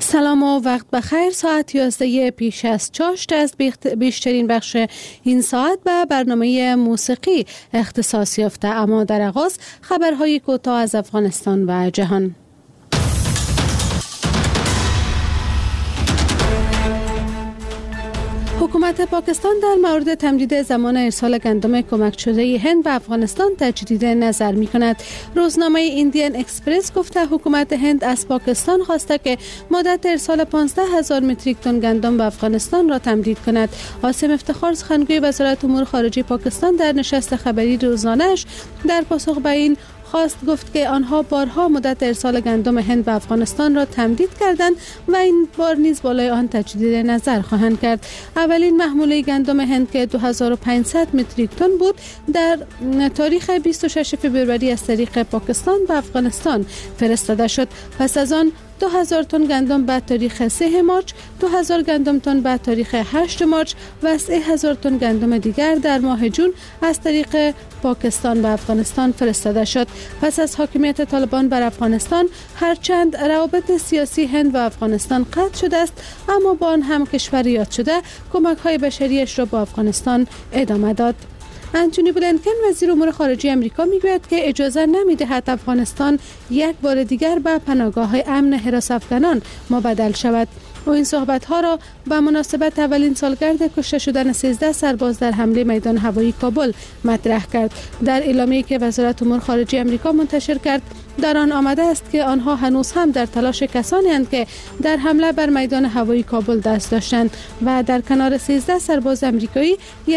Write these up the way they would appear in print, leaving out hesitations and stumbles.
سلام و وقت بخیر. ساعت 11 پیش از چاشت از بیشترین بخش این ساعت به برنامه موسیقی اختصاص یافته، اما در آغاز خبرهای کوتاه از افغانستان و جهان. حکومت پاکستان در مورد تمدید زمان ارسال گندم کمک شده هند به افغانستان تجدید نظر می کند. روزنامه ایندین اکسپرس گفته حکومت هند از پاکستان خواسته که مدت ارسال 15,000 متریک تن گندم به افغانستان را تمدید کند. عاصم افتخار سخنگوی وزارت امور خارجه پاکستان در نشست خبری روزانه‌اش در پاسخ به این گفت که آنها بارها مدت ارسال گندم هند به افغانستان را تمدید کردند و این بار نیز بالای آن تجدید نظر خواهند کرد. اولین محموله گندم هند که 2500 متریک تن بود در تاریخ 26 فوریه از طریق پاکستان به افغانستان فرستاده شد. پس از آن 2000 تن گندم بعد تاریخ 3 مارچ، 2000 گندم تن بعد تاریخ 8 مارچ و 3000 تن گندم دیگر در ماه جون از طریق پاکستان به افغانستان فرستاده شد. پس از حاکمیت طالبان بر افغانستان، هرچند روابط سیاسی هند و افغانستان قطع شده است، اما با آن هم کشور یاد شده کمک‌های بشریش را به افغانستان ادامه داد. انتونی بلینکن وزیر امور خارجه آمریکا میگوید که اجازه نمیدهد افغانستان یک بار دیگر به پناهگاه امن حراس افغانان مبدل شود. او این صحبت‌ها را به مناسبت اولین سالگرد کشته شدن 13 سرباز در حمله میدان هوایی کابل مطرح کرد. در اعلامیه‌ای که وزارت امور خارجه آمریکا منتشر کرد، در آن آمده است که آنها هنوز هم در تلاش کسانی اند که در حمله بر میدان هوایی کابل دست داشتند و در کنار 13 سرباز آمریکایی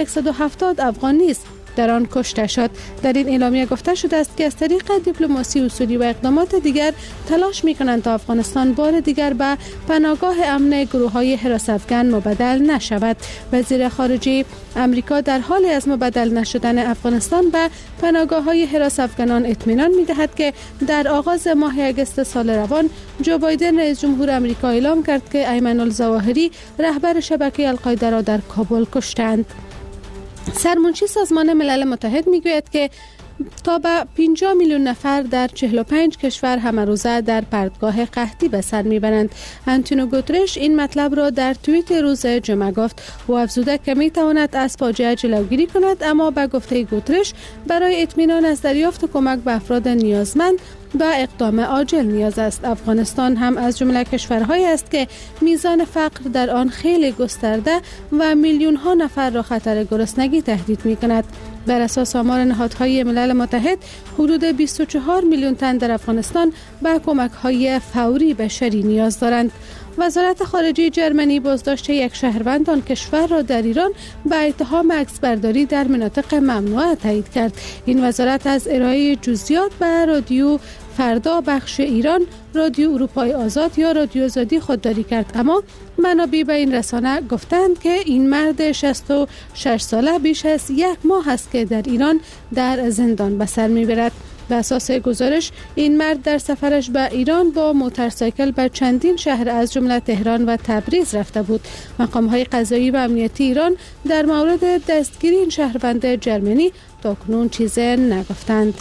170 افغان نیز در آن کشته شد. در این اعلامیه گفته شده است که از طریق دیپلماسی اصولی و اقدامات دیگر تلاش می‌کنند تا افغانستان بار دیگر به پناهگاه امن گروه‌های حراس افغان مبدل نشود. وزیر خارجه آمریکا در حال از مبدل نشدن افغانستان به پناهگاه‌های حراس افغانان اطمینان می‌دهد که در آغاز ماه اگست سال روان جو بایدن رئیس جمهور آمریکا اعلام کرد که ایمن الظواهری رهبر شبکه القاعده را در کابل کشتند. سرمنشی سازمان ملل متحد میگوید که تا به 50 میلیون نفر در 45 کشور همه روزه در پرتگاه قحطی به سر میبرند. آنتونیو گوترش این مطلب را در توییت روز جمعه گفت. او افزوده که میتواند از فاجعه جلوگیری کند، اما به گفته گوترش برای اطمینان از دریافت کمک به افراد نیازمند به اقدام عاجل نیاز است. افغانستان هم از جمله کشورهایی است که میزان فقر در آن خیلی گسترده و میلیون ها نفر را خطر گرسنگی تهدید می کند. بر اساس آمار نهادهای ملل متحد، حدود 24 میلیون تن در افغانستان به کمک‌های فوری بشری نیاز دارند. وزارت خارجه جرمنی بازداشت یک شهروند آن کشور را در ایران به اتهام عکسبرداری در مناطق ممنوعه تایید کرد. این وزارت از ارائه جزئیات به رادیو فردا بخش ایران، رادیو اروپای آزاد یا رادیو آزادی خودداری کرد، اما منابع به این رسانه گفتند که این مرد 66 ساله بیش از یک ماه است که در ایران در زندان به سر میبرد. به اساس گزارش، این مرد در سفرش به ایران با موتورسایکل به چندین شهر از جمله تهران و تبریز رفته بود. مقام‌های قضایی و امنیتی ایران در مورد دستگیری این شهروند جرمنی تاکنون چیزی نگفتند.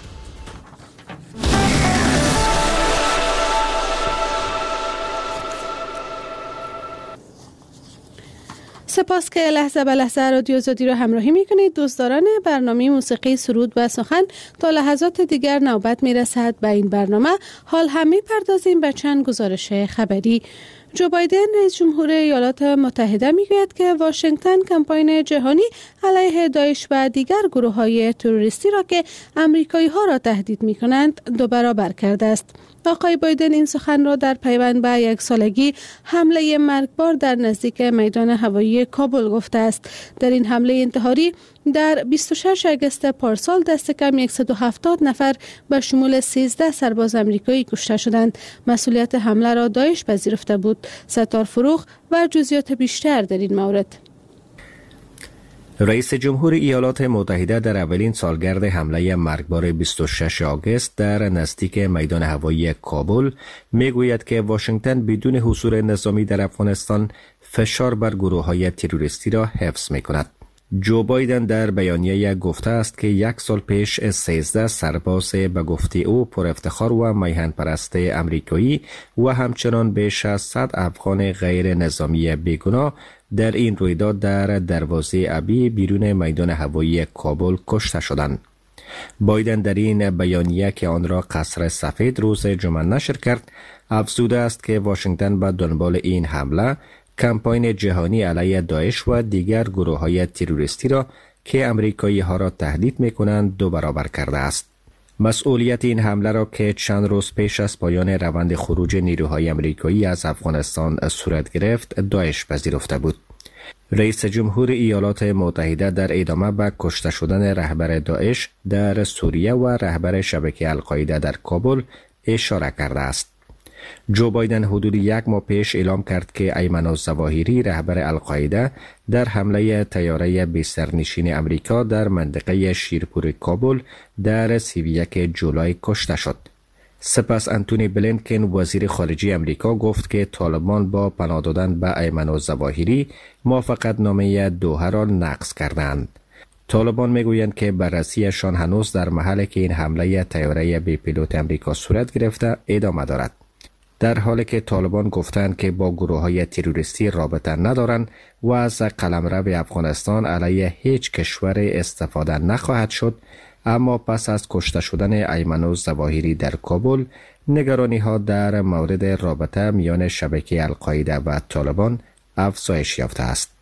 سپاس که لحظه به لحظه رادیو آزادی رو همراهی میکنید. دوستداران برنامه موسیقی سرود و سخن، تا لحظات دیگر نوبت میرسد به این برنامه. حال هم میپردازیم به چند گزارش خبری. جو بایدن رئیس جمهور ایالات متحده میگوید که واشنگتن کمپاین جهانی علیه داعش و دیگر گروه‌های تروریستی را که آمریکایی‌ها را تهدید می‌کنند 2 برابر کرده است. آقای بایدن این سخن را در پیوند به 1 سالگی حمله مرگبار در نزدیک میدان هوایی کابل گفته است. در این حمله انتحاری در 26 اگست پارسال دست کم 170 نفر به شمول 13 سرباز آمریکایی کشته شدند. مسئولیت حمله را داعش پذیرفته بود. ستار فروغ و جزئیات بیشتر در این مورد. رئیس جمهور ایالات متحده در اولین سالگرد حمله مرگبار 26 آگوست در نزدیک میدان هوایی کابل میگوید که واشنگتن بدون حضور نظامی در افغانستان فشار بر گروه‌های تروریستی را حفظ می‌کند. جو بایدن در بیانیه گفته است که 1 سال پیش 13 سرباز به گفته او پر افتخار و میهن پرست امریکایی و همچنان بیش از 100 افغان غیر نظامی بیگناه در این رویداد در دروازه ابی بیرون میدان هوایی کابل کشته شدند. بایدن در این بیانیه که آن را قصر سفید روز جمعه نشر کرد افزوده است که واشنگتن به دنبال این حمله کمپاین جهانی علیه داعش و دیگر گروه‌های تروریستی را که امریکایی ها را تهدید می‌کنند 2 برابر کرده است. مسئولیت این حمله را که چند روز پیش از پایان روند خروج نیروهای امریکایی از افغانستان صورت گرفت داعش پذیرفته بود. رئیس جمهور ایالات متحده در ادامه به کشته شدن رهبر داعش در سوریه و رهبر شبکه القاعده در کابل اشاره کرده است. جو بایدن حدود 1 ماه پیش اعلام کرد که ایمن الظواهری رهبر القاعده در حمله طیاره بی سرنشین امریکا در منطقه شیرپور کابل در 31 جولای کشته شد. سپس انتونی بلینکن وزیر خارجه امریکا گفت که طالبان با پناه دادن به ایمن الظواهری موافقت نامه دوحه را نقض کردند. طالبان میگویند که بررسیشان هنوز در محلی که این حمله طیاره بی پیلوت امریکا صورت گرفته ادامه دارد. در حالی که طالبان گفتند که با گروه‌های تروریستی رابطه ندارند و از قلمرو افغانستان علیه هیچ کشور استفاده نخواهد شد، اما پس از کشته شدن ایمن الظواهری در کابل نگرانی‌ها در مورد رابطه میان شبکه القاعده و طالبان افزایش یافته است.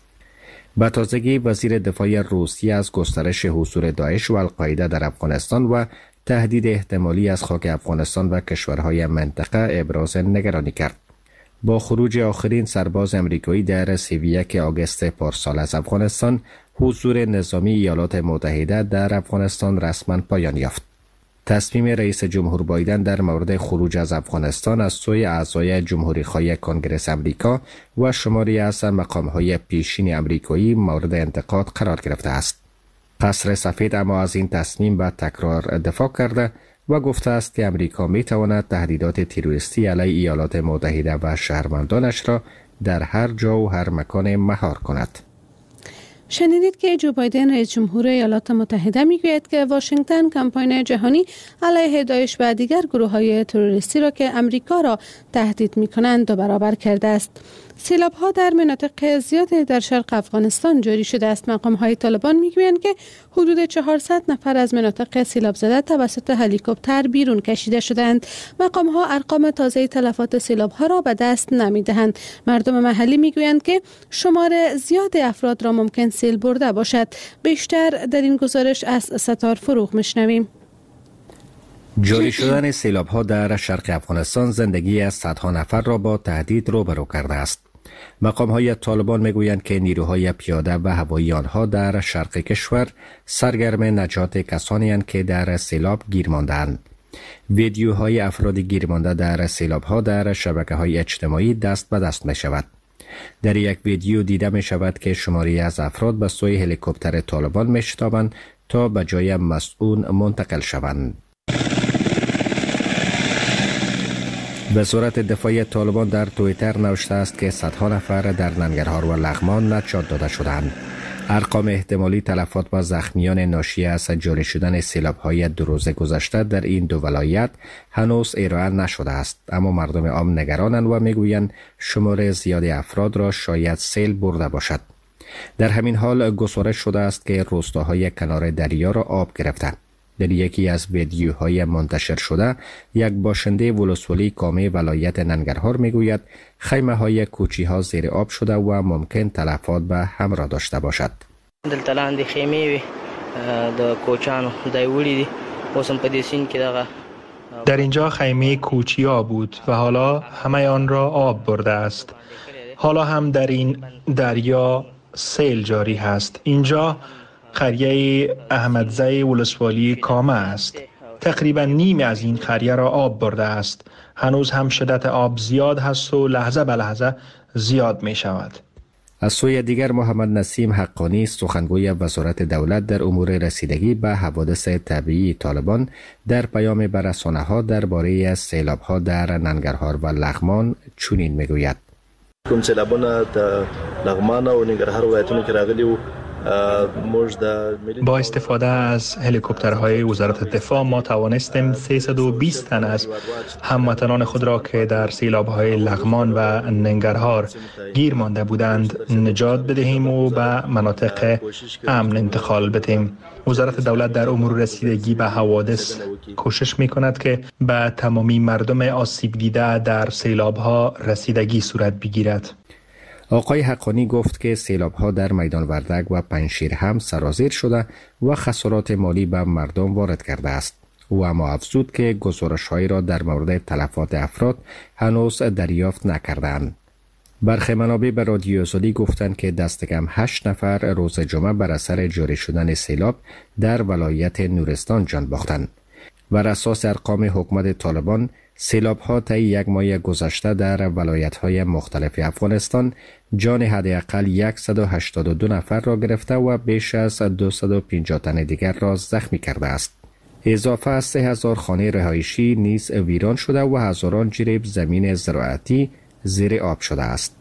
به تازگی وزیر دفاع روسیه از گسترش حضور داعش و القاعده در افغانستان و تهدید احتمالی از خاک افغانستان و کشورهای منطقه ابراز نگرانی کرد. با خروج آخرین سرباز امریکایی در 31 آگوست پارسال از افغانستان، حضور نظامی ایالات متحده در افغانستان رسما پایان یافت. تصمیم رئیس جمهور بایدن در مورد خروج از افغانستان از سوی اعضای جمهوری‌خواه کنگره امریکا و شماری از مقام‌های پیشین امریکایی مورد انتقاد قرار گرفته است. قصر سفید اما از این تصمیم به تکرار دفاع کرده و گفته است که امریکا می تواند تهدیدات تروریستی علیه ایالات متحده و شهروندانش را در هر جا و هر مکان مهار کند. شنیدید که جو بایدن رئیس جمهور ایالات متحده میگوید که واشنگتن کمپاین جهانی علیه داعش و دیگر گروه‌های تروریستی را که امریکا را تهدید می‌کنند 2 برابر کرده است. سیلاب‌ها در مناطق زیادی در شرق افغانستان جاری شده است. مقام‌های طالبان می‌گویند که حدود 400 نفر از مناطق سیلاب زده توسط هلیکوپتر بیرون کشیده شدند. مقام‌ها ارقام تازه تلفات سیلاب‌ها را به دست نمی‌دهند. مردم محلی می‌گویند که شمار زیاد افراد را ممکن سیل برده باشد. بیشتر در این گزارش از ستار فروغ می‌شنویم. جاری شدن سیلاب‌ها در شرق افغانستان زندگی از صدها نفر را با تهدید روبرو کرده است. مقام‌های طالبان میگویند که نیروهای پیاده و هوایی آنها در شرق کشور سرگرم نجات کسانی اند که در سیلاب گیر مانده‌اند. ویدیوهای افراد گیر مانده در سیلاب‌ها در شبکه‌های اجتماعی دست به دست می‌شود. در یک ویدیو دیده می‌شود که شماری از افراد به سوی هلیکوپتر طالبان می‌شتابند تا به جای مسئول منتقل شوند. وزارت دفاع طالبان در توییتر نوشته است که صدها نفر در ننگرهار و لغمان نجات داده شدند. ارقام احتمالی تلفات و زخمیان ناشی از جاری شدن سیلاب‌های 2 روز گذشته در این 2 ولایت هنوز ارائه نشده است، اما مردم عام نگرانند و میگویند شمار زیادی افراد را شاید سیل برده باشد. در همین حال گزارش شده است که روستاهای کنار دریا را آب گرفتند. در یکی از ویدیوهای منتشر شده، یک باشنده ولسوالی کامه ولایت ننگرهار میگوید خیمه های کوچی ها زیر آب شده و ممکن تلفات به همراه داشته باشد. دلته لاندې خیمې وي د کوچانو دای وړي دي اوس هم په دې سیند کې دغه در اینجا خیمه کوچیا بود و حالا همه آن را آب برده است. حالا هم در این دریا سیل جاری هست. اینجا قریه احمدزی ولسوالی کامه است. تقریبا نیم از این قریه را آب برده است. هنوز هم شدت آب زیاد هست و لحظه به لحظه زیاد می شود. از سوی دیگر محمد نسیم حقانی سخنگوی وزارت دولت در امور رسیدگی به حوادث طبیعی طالبان در پیام به رسانه‌ها درباره سیلاب‌ها در ننگرهار و لغمان چنین میگوید: کوم سیلابونه د لغمان او ننګرهار ولایتونو کې راغلي وو با استفاده از هلیکوپترهای وزارت دفاع ما توانستیم 320 تن از هموطنان خود را که در سیلاب‌های لغمان و ننگرهار گیر مانده بودند نجات بدهیم و به مناطق امن انتقال بدهیم. وزارت دولت در امور رسیدگی به حوادث کوشش می‌کند که به تمامی مردم آسیب دیده در سیلاب‌ها رسیدگی صورت بگیرد. آقای حقانی گفت که سیلاب‌ها در میدان وردک و پنجشیر هم سرازیر شده و خسارات مالی به مردم وارد کرده است. او اما افزود که گزارش‌هایی را در مورد تلفات افراد هنوز دریافت نکردند. برخی منابع به رادیو آزادی گفتند که دست کم 8 نفر روز جمعه بر اثر جاری شدن سیلاب در ولایت نورستان جان باختند. بر اساس ارقام حکومت طالبان، سیلاب‌ها طی یک ماه گذشته در ولایت‌های مختلف افغانستان جان حداقل 182 نفر را گرفته و بیش از 250 تن دیگر را زخمی کرده است. اضافه از 3000 خانه رهایشی نیز ویران شده و هزاران جریب زمین زراعتی زیر آب شده است.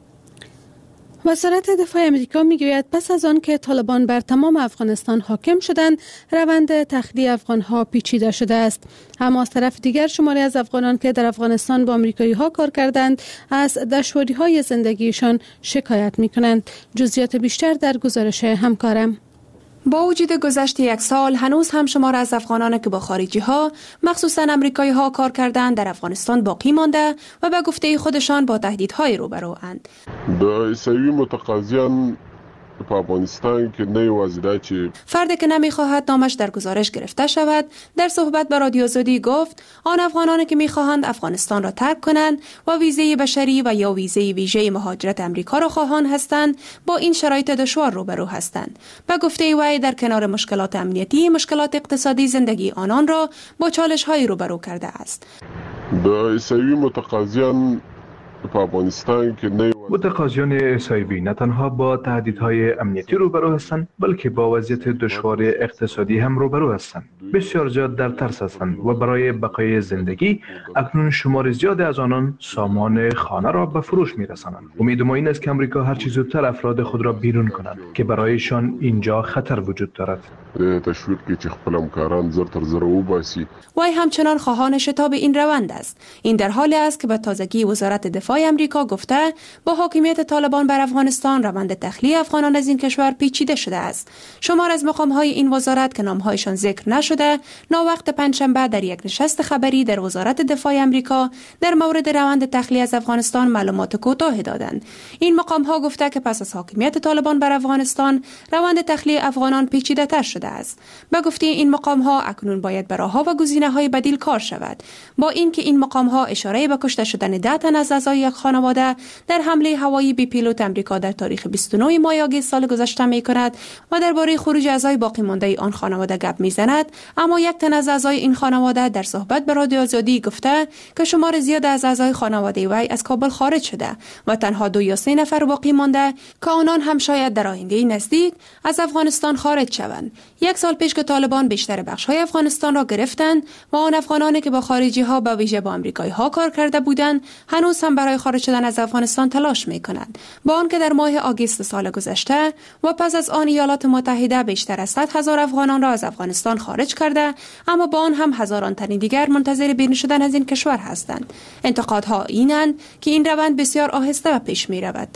وزارت دفاع امریکا میگوید پس از آن که طالبان بر تمام افغانستان حاکم شدند، روند تخلیه افغانها پیچیده شده است. اما از طرف دیگر شماری از افغانان که در افغانستان با آمریکایی ها کار کردند، از دشواری های زندگیشان شکایت می کنند. جزئیات بیشتر در گزارش همکارم. با وجود گذشت یک سال هنوز هم شمار از افغانان که با خارجی ها مخصوصا آمریکایی ها کار کردند در افغانستان باقی مانده و به گفته خودشان با تهدیدهای روبروند. د عیسوی متقاضیان په افغانستان کې نه یوازې چې فردی که نمیخواهد نامش در گزارش گرفته شود در صحبت با رادیو آزادی گفت آن افغانانی که میخواهند افغانستان را ترک کنند و ویزه بشری و یا ویزه ویژه مهاجرت امریکا را خواهان هستند با این شرایط دشوار روبرو هستند. به گفته وی در کنار مشکلات امنیتی مشکلات اقتصادی زندگی آنان را با چالش های روبرو کرده است. د عیسوی متقاضیان په افغانستان کې نه متقاضیان عیسوی نه تنها با تهدیدهای امنیتی روبرو هستند بلکه با وضعیت دشوار اقتصادی هم روبرو هستند. بسیار زیاد در ترس هستند و برای بقای زندگی اکنون شمار زیاد از آنان سامان خانه را به فروش می‌رسانند. امید ما این است که آمریکا هر چه زودتر افراد خود را بیرون کنند که برایشان اینجا خطر وجود دارد. تشویق کې چې خپل همکاران زر تر زر وباسي. وی همچنان خواهان شتاب این روند است. این در حالی است که به تازگی وزارت دفاع آمریکا گفته با حاکمیت طالبان بر افغانستان روند تخلیه افغانان از این کشور پیچیده شده است. شمار از مقام‌های این وزارت که نام‌هایشان ذکر نشده، ناوقت پنجشنبه در یک نشست خبری در وزارت دفاع آمریکا در مورد روند تخلیه از افغانستان معلومات کوتاه دادند. این مقام‌ها گفته که پس از حاکمیت طالبان بر افغانستان روند تخلیه افغانان پیچیده‌تر شده است. به گفته این مقام‌ها اکنون باید بر راه‌ها و گزینه‌های بدیل کار شود. با اینکه این مقام‌ها اشاره به کشته شدن 10 تن از اعضای یک خانواده در حمله هوایی بی پیلوت آمریکا در تاریخ 29 ماه آگوست سال گذشته می‌کند و درباره خروج اعضای باقی مانده آن خانواده گپ می‌زند، اما یک تن از اعضای این خانواده در صحبت با رادیو آزادی گفته که شمار زیاد از اعضای خانواده وی از کابل خارج شده و تنها 2 یا 3 نفر باقی مانده که آنان هم شاید در آینده نزدیک از افغانستان خارج شوند. یک سال پیش که طالبان بیشتر بخش‌های افغانستان را گرفتند و آن افغانانی که با خارجی‌ها به ویژه با آمریکایی‌ها کار کرده بودند هنوز هم برای خارج شدن از افغانستان تلاش می‌کنند. با آنکه در ماه آگوست سال گذشته و پس از آن ایالات متحده بیشتر از 100,000 افغانان را از افغانستان خارج کرده، اما با آن هم هزاران تن دیگر منتظر بیرون شدن از این کشور هستند. انتقادها اینند که این روند بسیار آهسته و پیش می‌رود.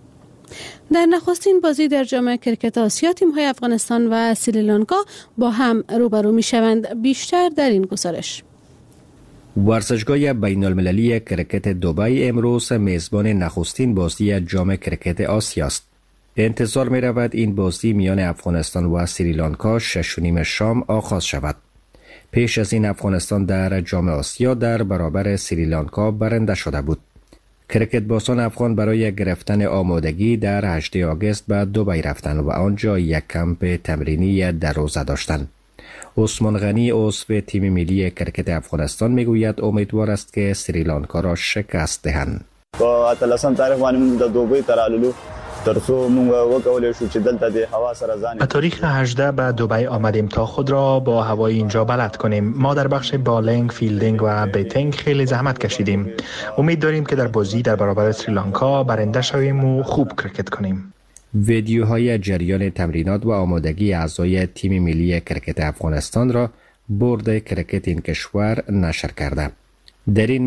در نخستین بازی در جام کرکت آسیا تیم‌های افغانستان و سریلانکا با هم روبرو می‌شوند. بیشتر در این گزارش. ورزشگاه بین المللی کرکت دبی امروز میزبان نخستین بازی جام کرکت آسیا است. انتظار می رود این بازی میان افغانستان و سریلانکا 6:30 شام آغاز شود. پیش از این افغانستان در جام آسیا در برابر سریلانکا برنده شده بود. کرکت بازان افغان برای گرفتن آمادگی در 8 آگوست به دبی رفتند و آنجا یک کمپ تمرینی در روزه داشتند. عثمان غنی عضو تیم ملی کرکت افغانستان میگوید امیدوار است که سریلانکا را شکست دهند. په اتلسم تاریخ باندې د دوبۍ ترالو ترڅو موږ وکولای شو چې دلته د هوا سره ځان به تاریخ 18 به دبی آمدیم تا خود را با هوای اینجا بلد کنیم. ما در بخش بالینگ، فیلدینگ و بیتینگ خیلی زحمت کشیدیم. امید داریم که در بازی در برابر سریلانکا برنده شویم و خوب کرکت کنیم. ویدیوهای جریان تمرینات و آمادگی اعضای تیم ملی کرکت افغانستان را بورد کرکت این کشور نشر کرده. در این